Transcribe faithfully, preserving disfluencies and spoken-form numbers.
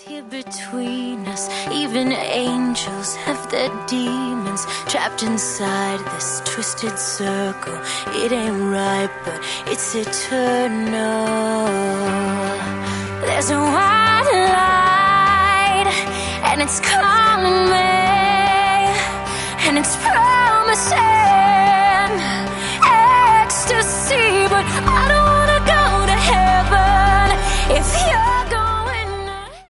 here between us. Even angels have their demons trapped inside this twisted circle. It ain't right, but it's eternal. There's a white line